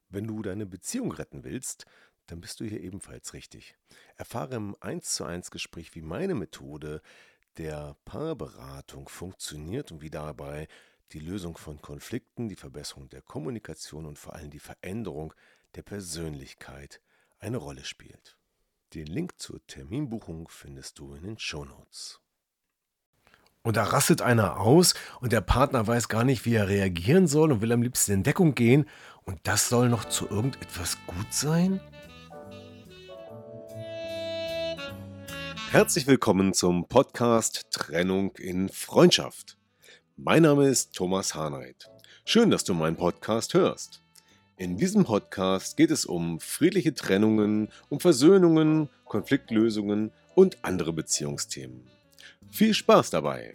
Wenn du deine Beziehung retten willst, dann bist du hier ebenfalls richtig. Erfahre im 1:1 Gespräch, wie meine Methode der Paarberatung funktioniert und wie dabei die Lösung von Konflikten, die Verbesserung der Kommunikation und vor allem die Veränderung der Persönlichkeit eine Rolle spielt. Den Link zur Terminbuchung findest du in den Shownotes. Und da rastet einer aus und der Partner weiß gar nicht, wie er reagieren soll und will am liebsten in Deckung gehen. Und das soll noch zu irgendetwas gut sein? Herzlich willkommen zum Podcast Trennung in Freundschaft. Mein Name ist Thomas Harnight. Schön, dass du meinen Podcast hörst. In diesem Podcast geht es um friedliche Trennungen, um Versöhnungen, Konfliktlösungen und andere Beziehungsthemen. Viel Spaß dabei!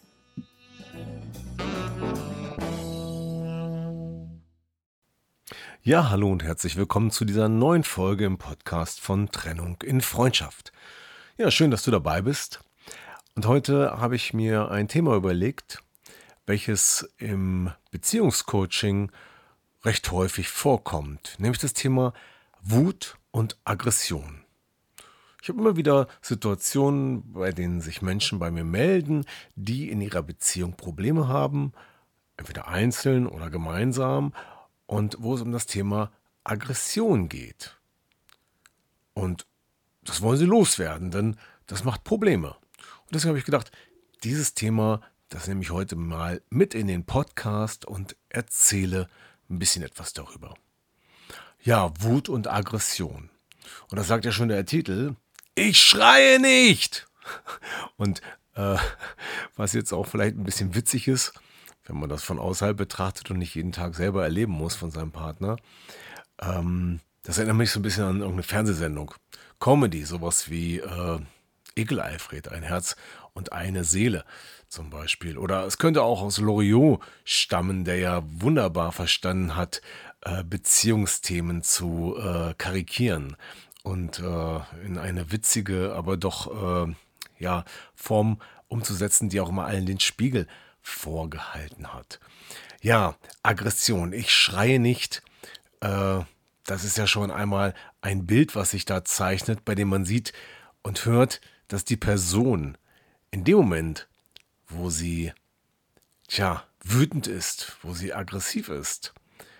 Ja, hallo und herzlich willkommen zu dieser neuen Folge im Podcast von Trennung in Freundschaft. Ja, schön, dass du dabei bist. Und heute habe ich mir ein Thema überlegt, welches im Beziehungscoaching recht häufig vorkommt, nämlich das Thema Wut und Aggression. Ich habe immer wieder Situationen, bei denen sich Menschen bei mir melden, die in ihrer Beziehung Probleme haben, entweder einzeln oder gemeinsam, und wo es um das Thema Aggression geht. Und das wollen sie loswerden, denn das macht Probleme. Und deswegen habe ich gedacht, dieses Thema, das nehme ich heute mal mit in den Podcast und erzähle ein bisschen etwas darüber. Ja, Wut und Aggression. Und das sagt ja schon der Titel. Ich schreie nicht! Und äh, was jetzt auch vielleicht ein bisschen witzig ist, wenn man das von außerhalb betrachtet und nicht jeden Tag selber erleben muss von seinem Partner, das erinnert mich so ein bisschen an irgendeine Fernsehsendung. Comedy, sowas wie Ekel-Alfred, ein Herz und eine Seele zum Beispiel. Oder es könnte auch aus Loriot stammen, der ja wunderbar verstanden hat, Beziehungsthemen zu karikieren und in eine witzige, aber doch ja, Form umzusetzen, die auch immer allen den Spiegel vorgehalten hat. Ja, Aggression. Ich schreie nicht. Das ist ja schon einmal ein Bild, was sich da zeichnet, bei dem man sieht und hört, dass die Person in dem Moment, wo sie, wütend ist, wo sie aggressiv ist,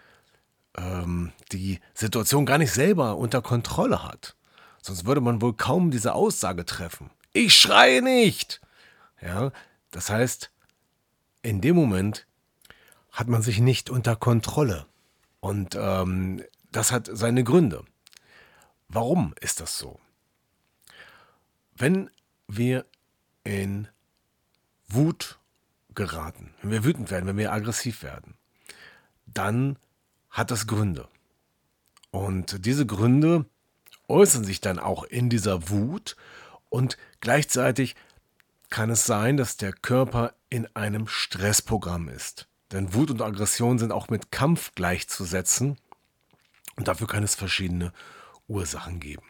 die Situation gar nicht selber unter Kontrolle hat. Sonst würde man wohl kaum diese Aussage treffen. Ich schreie nicht! Ja, das heißt, in dem Moment hat man sich nicht unter Kontrolle. Und das hat seine Gründe. Warum ist das so? Wenn wir in Wut geraten, wenn wir wütend werden, wenn wir aggressiv werden, dann hat das Gründe. Und diese Gründe äußern sich dann auch in dieser Wut und gleichzeitig kann es sein, dass der Körper in einem Stressprogramm ist. Denn Wut und Aggression sind auch mit Kampf gleichzusetzen und dafür kann es verschiedene Ursachen geben.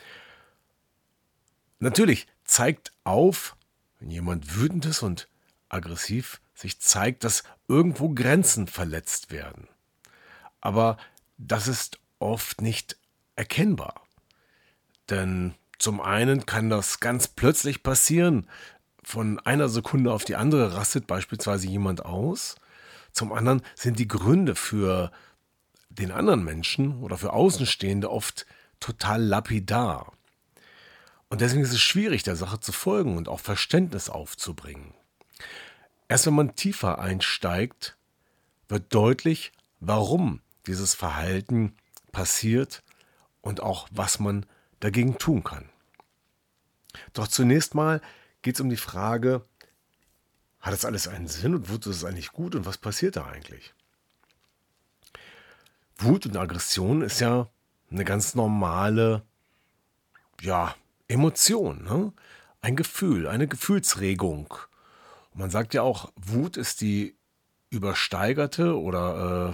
Natürlich zeigt auf, wenn jemand wütend ist und aggressiv sich zeigt, dass irgendwo Grenzen verletzt werden. Aber das ist oft nicht erkennbar. Denn zum einen kann das ganz plötzlich passieren. Von einer Sekunde auf die andere rastet beispielsweise jemand aus. Zum anderen sind die Gründe für den anderen Menschen oder für Außenstehende oft total lapidar. Und deswegen ist es schwierig, der Sache zu folgen und auch Verständnis aufzubringen. Erst wenn man tiefer einsteigt, wird deutlich, warum dieses Verhalten passiert und auch, was man dagegen tun kann. Doch zunächst mal geht es um die Frage, hat das alles einen Sinn und wozu ist es eigentlich gut und was passiert da eigentlich? Wut und Aggression ist ja eine ganz normale, Emotion, ne? Ein Gefühl, eine Gefühlsregung. Und man sagt ja auch, Wut ist die übersteigerte oder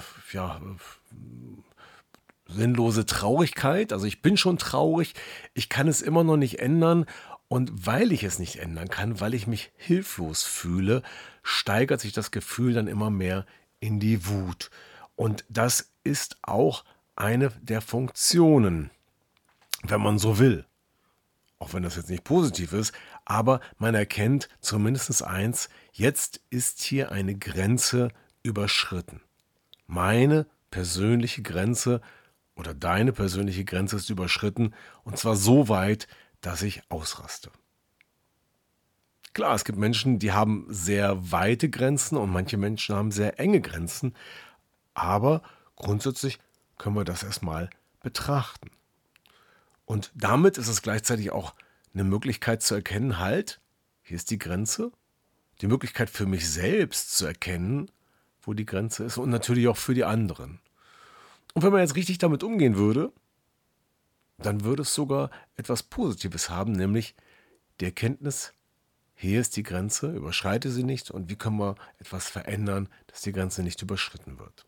sinnlose Traurigkeit. Also ich bin schon traurig, ich kann es immer noch nicht ändern. Und weil ich es nicht ändern kann, weil ich mich hilflos fühle, steigert sich das Gefühl dann immer mehr in die Wut. Und das ist auch eine der Funktionen, wenn man so will. Auch wenn das jetzt nicht positiv ist, aber man erkennt zumindest eins: Jetzt ist hier eine Grenze überschritten. Meine persönliche Grenze oder deine persönliche Grenze ist überschritten, und zwar so weit, dass ich ausraste. Klar, es gibt Menschen, die haben sehr weite Grenzen und manche Menschen haben sehr enge Grenzen, aber grundsätzlich können wir das erstmal betrachten. Und damit ist es gleichzeitig auch eine Möglichkeit zu erkennen: Halt, hier ist die Grenze. Die Möglichkeit für mich selbst zu erkennen, wo die Grenze ist, und natürlich auch für die anderen. Und wenn man jetzt richtig damit umgehen würde, dann würde es sogar etwas Positives haben, nämlich die Erkenntnis: Hier ist die Grenze, überschreite sie nicht, und wie können wir etwas verändern, dass die Grenze nicht überschritten wird.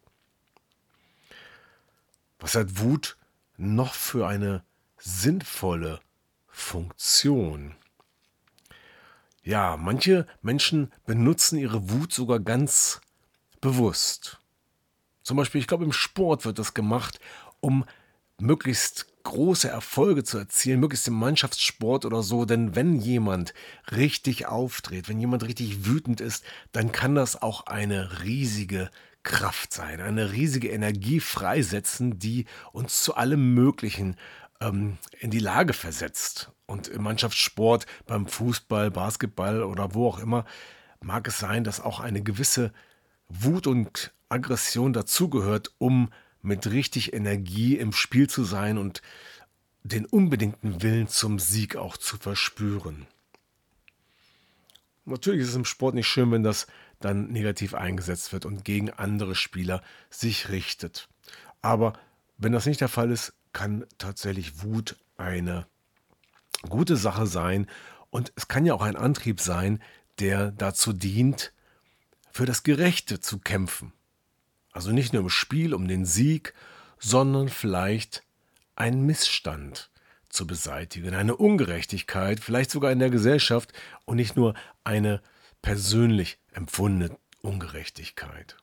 Was hat Wut noch für eine sinnvolle Funktion? Ja, manche Menschen benutzen ihre Wut sogar ganz bewusst. Zum Beispiel, ich glaube, im Sport wird das gemacht, um möglichst große Erfolge zu erzielen, möglichst im Mannschaftssport oder so. Denn wenn jemand richtig auftritt, wenn jemand richtig wütend ist, dann kann das auch eine riesige Kraft sein, eine riesige Energie freisetzen, die uns zu allem Möglichen in die Lage versetzt. Und im Mannschaftssport, beim Fußball, Basketball oder wo auch immer, mag es sein, dass auch eine gewisse Wut und Aggression dazugehört, um mit richtig Energie im Spiel zu sein und den unbedingten Willen zum Sieg auch zu verspüren. Natürlich ist es im Sport nicht schön, wenn das dann negativ eingesetzt wird und gegen andere Spieler sich richtet. Aber wenn das nicht der Fall ist, kann tatsächlich Wut eine gute Sache sein, und es kann ja auch ein Antrieb sein, der dazu dient, für das Gerechte zu kämpfen. Also nicht nur im Spiel um den Sieg, sondern vielleicht einen Missstand zu beseitigen, eine Ungerechtigkeit, vielleicht sogar in der Gesellschaft, und nicht nur eine persönlich empfundene Ungerechtigkeit.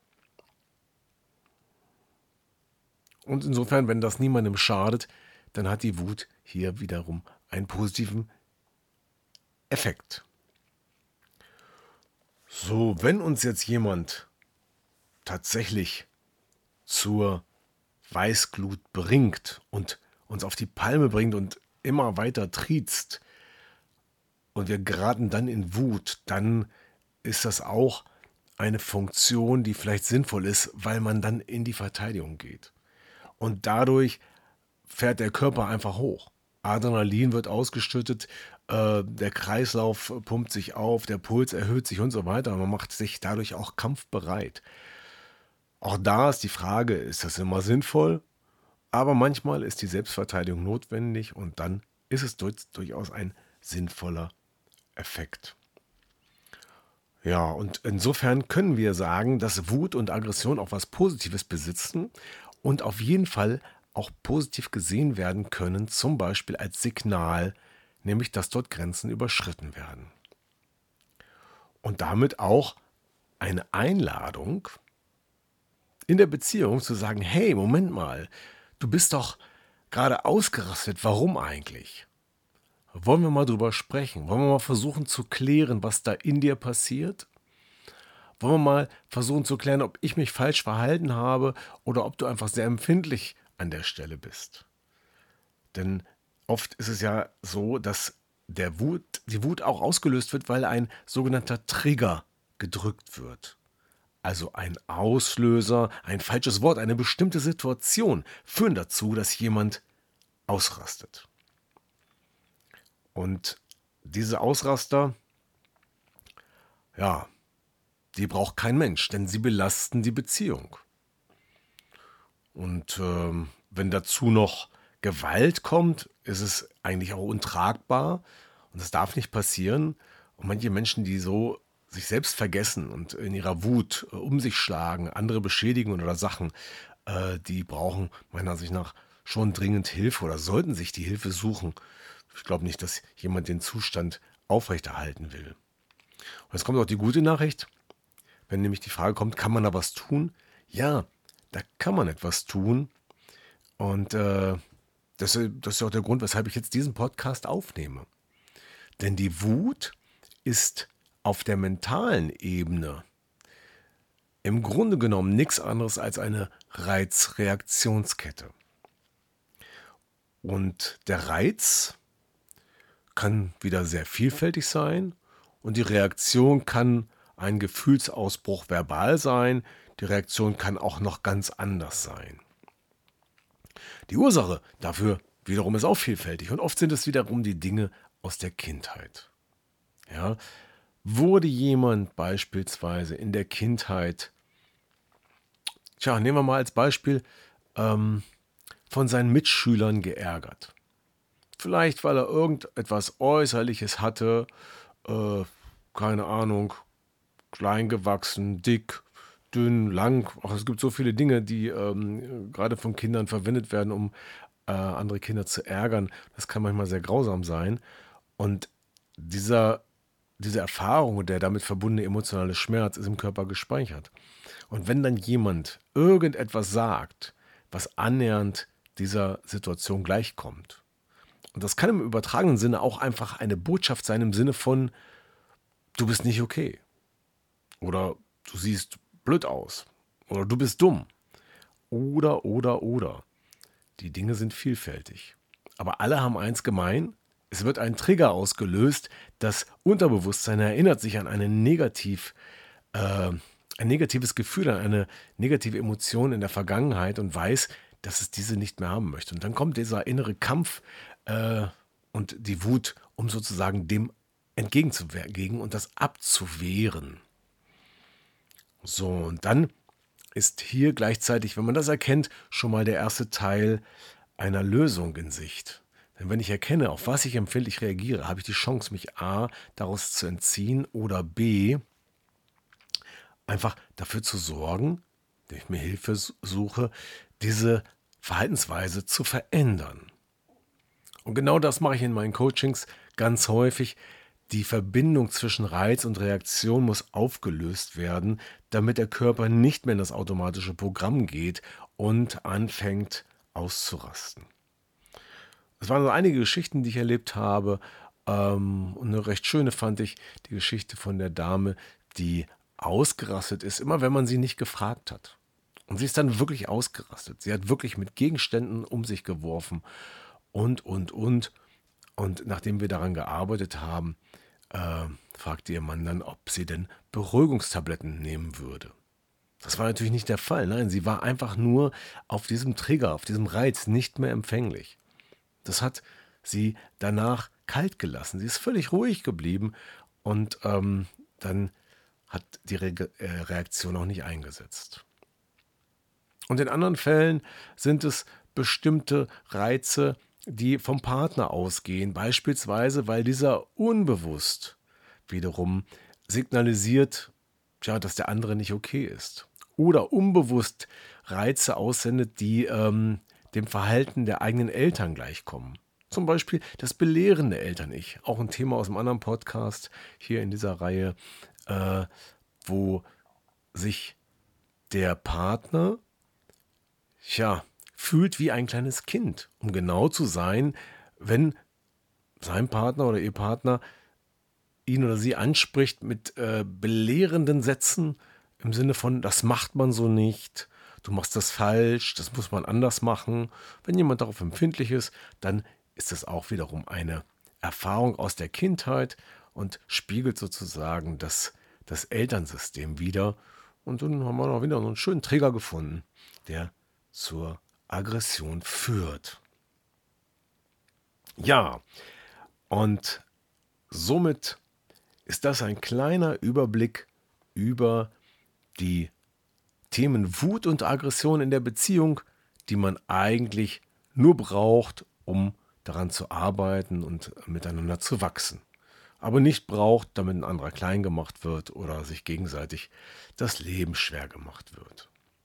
Und insofern, wenn das niemandem schadet, dann hat die Wut hier wiederum einen positiven Effekt. So, wenn uns jetzt jemand tatsächlich zur Weißglut bringt und uns auf die Palme bringt und immer weiter triezt und wir geraten dann in Wut, dann ist das auch eine Funktion, die vielleicht sinnvoll ist, weil man dann in die Verteidigung geht. Und dadurch fährt der Körper einfach hoch. Adrenalin wird ausgeschüttet, der Kreislauf pumpt sich auf, der Puls erhöht sich und so weiter. Man macht sich dadurch auch kampfbereit. Auch da ist die Frage, ist das immer sinnvoll? Aber manchmal ist die Selbstverteidigung notwendig, und dann ist es durchaus ein sinnvoller Effekt. Ja, und insofern können wir sagen, dass Wut und Aggression auch was Positives besitzen und auf jeden Fall auch positiv gesehen werden können, zum Beispiel als Signal, nämlich dass dort Grenzen überschritten werden. Und damit auch eine Einladung in der Beziehung zu sagen: Hey, Moment mal, du bist doch gerade ausgerastet, warum eigentlich? Wollen wir mal drüber sprechen? Wollen wir mal versuchen zu klären, was da in dir passiert? Wollen wir mal versuchen zu klären, ob ich mich falsch verhalten habe oder ob du einfach sehr empfindlich an der Stelle bist? Denn oft ist es ja so, dass die Wut auch ausgelöst wird, weil ein sogenannter Trigger gedrückt wird. Also ein Auslöser, ein falsches Wort, eine bestimmte Situation führen dazu, dass jemand ausrastet. Und diese Ausraster, ja, die braucht kein Mensch, denn sie belasten die Beziehung. Und wenn dazu noch Gewalt kommt, ist es eigentlich auch untragbar, und das darf nicht passieren. Und manche Menschen, die so sich selbst vergessen und in ihrer Wut um sich schlagen, andere beschädigen oder Sachen, die brauchen meiner Ansicht nach schon dringend Hilfe oder sollten sich die Hilfe suchen. Ich glaube nicht, dass jemand den Zustand aufrechterhalten will. Und jetzt kommt auch die gute Nachricht, wenn nämlich die Frage kommt: Kann man da was tun? Ja, da kann man etwas tun. Und das ist ja auch der Grund, weshalb ich jetzt diesen Podcast aufnehme. Denn die Wut ist auf der mentalen Ebene im Grunde genommen nichts anderes als eine Reizreaktionskette. Und der Reiz kann wieder sehr vielfältig sein und die Reaktion kann ein Gefühlsausbruch verbal sein. Die Reaktion kann auch noch ganz anders sein. Die Ursache dafür wiederum ist auch vielfältig und oft sind es wiederum die Dinge aus der Kindheit. Ja, wurde jemand beispielsweise in der Kindheit, nehmen wir mal als Beispiel, von seinen Mitschülern geärgert. Vielleicht, weil er irgendetwas Äußerliches hatte, keine Ahnung, klein gewachsen, dick, dünn, lang. Ach, es gibt so viele Dinge, die gerade von Kindern verwendet werden, um andere Kinder zu ärgern. Das kann manchmal sehr grausam sein. Und diese Erfahrung und der damit verbundene emotionale Schmerz ist im Körper gespeichert. Und wenn dann jemand irgendetwas sagt, was annähernd dieser Situation gleichkommt, und das kann im übertragenen Sinne auch einfach eine Botschaft sein im Sinne von, du bist nicht okay. Oder du siehst blöd aus. Oder du bist dumm. Oder. Die Dinge sind vielfältig. Aber alle haben eins gemein. Es wird ein Trigger ausgelöst. Das Unterbewusstsein erinnert sich an ein negatives Gefühl, an eine negative Emotion in der Vergangenheit und weiß, dass es diese nicht mehr haben möchte. Und dann kommt dieser innere Kampf und die Wut, um sozusagen dem entgegenzuwirken und das abzuwehren. So, und dann ist hier gleichzeitig, wenn man das erkennt, schon mal der erste Teil einer Lösung in Sicht. Denn wenn ich erkenne, auf was ich empfindlich reagiere, habe ich die Chance, mich A, daraus zu entziehen oder B, einfach dafür zu sorgen, indem ich mir Hilfe suche, diese Verhaltensweise zu verändern. Und genau das mache ich in meinen Coachings ganz häufig. Die Verbindung zwischen Reiz und Reaktion muss aufgelöst werden, damit der Körper nicht mehr in das automatische Programm geht und anfängt auszurasten. Es waren so einige Geschichten, die ich erlebt habe. Und eine recht schöne fand ich die Geschichte von der Dame, die ausgerastet ist, immer wenn man sie nicht gefragt hat. Und sie ist dann wirklich ausgerastet. Sie hat wirklich mit Gegenständen um sich geworfen und. Und nachdem wir daran gearbeitet haben, fragte ihr Mann dann, ob sie denn Beruhigungstabletten nehmen würde. Das war natürlich nicht der Fall. Nein, sie war einfach nur auf diesem Trigger, auf diesem Reiz nicht mehr empfänglich. Das hat sie danach kalt gelassen. Sie ist völlig ruhig geblieben und dann hat die Reaktion auch nicht eingesetzt. Und in anderen Fällen sind es bestimmte Reize, die vom Partner ausgehen, beispielsweise, weil dieser unbewusst wiederum signalisiert, dass der andere nicht okay ist. Oder unbewusst Reize aussendet, die dem Verhalten der eigenen Eltern gleichkommen. Zum Beispiel das belehrende Eltern-Ich, auch ein Thema aus einem anderen Podcast hier in dieser Reihe, wo sich der Partner, fühlt wie ein kleines Kind, um genau zu sein, wenn sein Partner oder ihr Partner ihn oder sie anspricht mit belehrenden Sätzen im Sinne von, das macht man so nicht, du machst das falsch, das muss man anders machen. Wenn jemand darauf empfindlich ist, dann ist das auch wiederum eine Erfahrung aus der Kindheit und spiegelt sozusagen das Elternsystem wider. Und dann haben wir noch wieder so einen schönen Trigger gefunden, der zur Aggression führt. Ja, und somit ist das ein kleiner Überblick über die Themen Wut und Aggression in der Beziehung, die man eigentlich nur braucht, um daran zu arbeiten und miteinander zu wachsen. Aber nicht braucht, damit ein anderer klein gemacht wird oder sich gegenseitig das Leben schwer gemacht wird.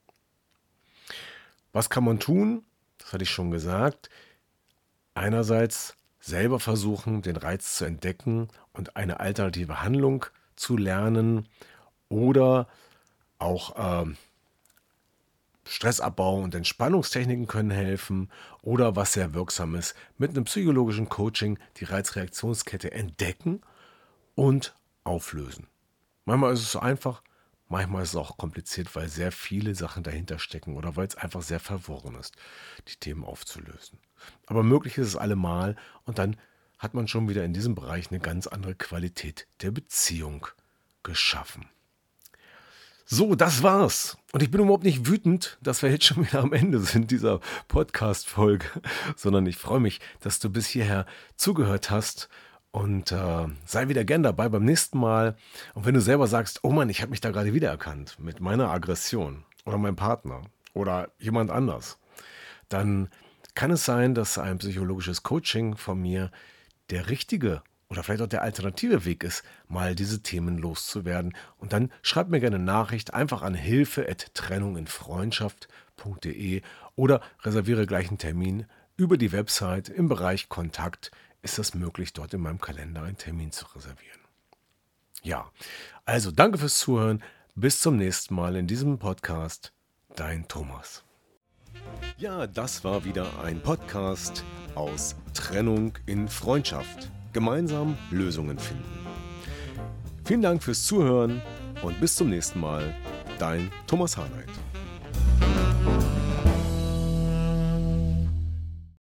Was kann man tun? Das hatte ich schon gesagt. Einerseits selber versuchen, den Reiz zu entdecken und eine alternative Handlung zu lernen oder auch Stressabbau und Entspannungstechniken können helfen oder was sehr wirksam ist, mit einem psychologischen Coaching die Reizreaktionskette entdecken und auflösen. Manchmal ist es so einfach, manchmal ist es auch kompliziert, weil sehr viele Sachen dahinter stecken oder weil es einfach sehr verworren ist, die Themen aufzulösen. Aber möglich ist es allemal und dann hat man schon wieder in diesem Bereich eine ganz andere Qualität der Beziehung geschaffen. So, das war's. Und ich bin überhaupt nicht wütend, dass wir jetzt schon wieder am Ende sind dieser Podcast-Folge, sondern ich freue mich, dass du bis hierher zugehört hast und sei wieder gern dabei beim nächsten Mal. Und wenn du selber sagst, oh Mann, ich habe mich da gerade wiedererkannt mit meiner Aggression oder meinem Partner oder jemand anders, dann kann es sein, dass ein psychologisches Coaching von mir der richtige oder vielleicht auch der alternative Weg ist, mal diese Themen loszuwerden. Und dann schreib mir gerne eine Nachricht einfach an hilfe@trennunginfreundschaft.de oder reserviere gleich einen Termin über die Website. Im Bereich Kontakt ist das möglich, dort in meinem Kalender einen Termin zu reservieren. Ja, also danke fürs Zuhören. Bis zum nächsten Mal in diesem Podcast. Dein Thomas. Ja, das war wieder ein Podcast aus Trennung in Freundschaft. Gemeinsam Lösungen finden. Vielen Dank fürs Zuhören und bis zum nächsten Mal. Dein Thomas Harnight.